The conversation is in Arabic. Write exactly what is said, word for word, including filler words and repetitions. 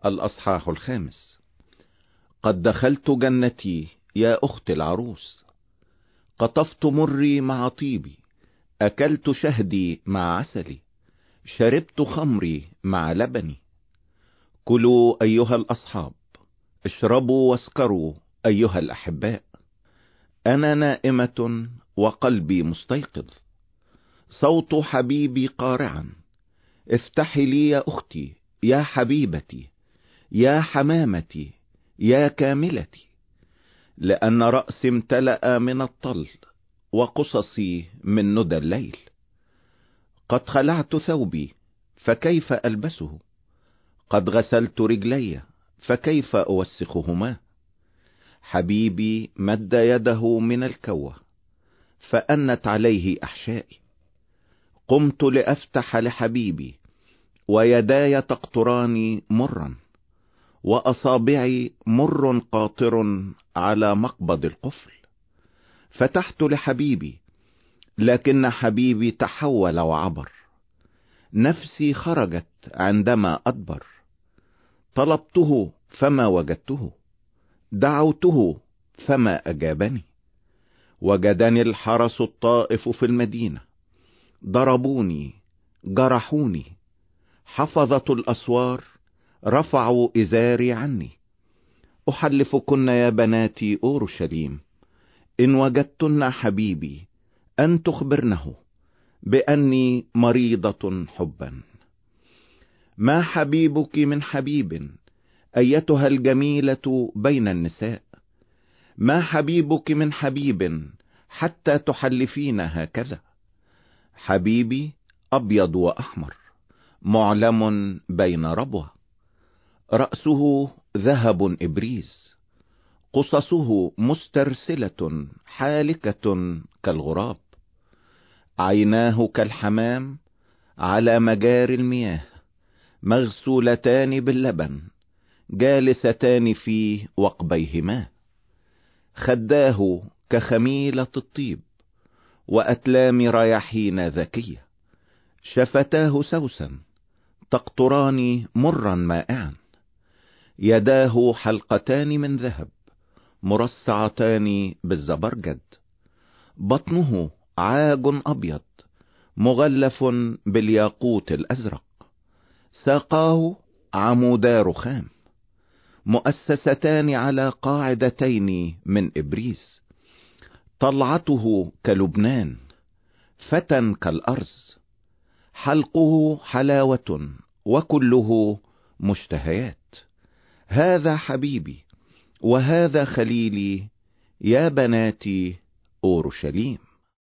الأصحاح الخامس. قد دخلت جنتي يا أخت العروس، قطفت مري مع طيبي، أكلت شهدي مع عسلي، شربت خمري مع لبني. كلوا أيها الأصحاب، اشربوا واسكروا أيها الأحباء. أنا نائمة وقلبي مستيقظ، صوت حبيبي قارعا. افتحي لي يا أختي، يا حبيبتي، يا حمامتي، يا كاملتي، لأن رأسي امتلأ من الطل وقصصي من ندى الليل. قد خلعت ثوبي فكيف ألبسه، قد غسلت رجلي فكيف أوسخهما. حبيبي مد يده من الكوة فأنت عليه أحشائي. قمت لأفتح لحبيبي ويداي تقطران مرا، وأصابعي مر قاطر على مقبض القفل. فتحت لحبيبي لكن حبيبي تحول وعبر. نفسي خرجت عندما أدبر، طلبته فما وجدته، دعوته فما أجابني. وجدني الحرس الطائف في المدينة، ضربوني جرحوني. حفظة الأسوار رفعوا إزاري عني. أحلفكن يا بناتي أورشليم، إن وجدتن حبيبي أن تخبرنه بأني مريضة حبا. ما حبيبك من حبيب أيتها الجميلة بين النساء، ما حبيبك من حبيب حتى تحلفين هكذا. حبيبي أبيض وأحمر، معلم بين ربوة، رأسه ذهب إبريز، قصصه مسترسلة حالكة كالغراب. عيناه كالحمام على مجاري المياه، مغسولتان باللبن، جالستان في وقبيهما. خداه كخميلة الطيب، وأتلام رياحين ذكية. شفتاه سوسا تقطران مرا مائعا. يداه حلقتان من ذهب مرصعتان بالزبرجد. بطنه عاج أبيض مغلف بالياقوت الأزرق. ساقاه عمودا رخام مؤسستان على قاعدتين من إبريس. طلعته كلبنان، فتى كالأرز. حلقه حلاوة وكله مشتهيات. هذا حبيبي وهذا خليلي يا بناتي أورشليم.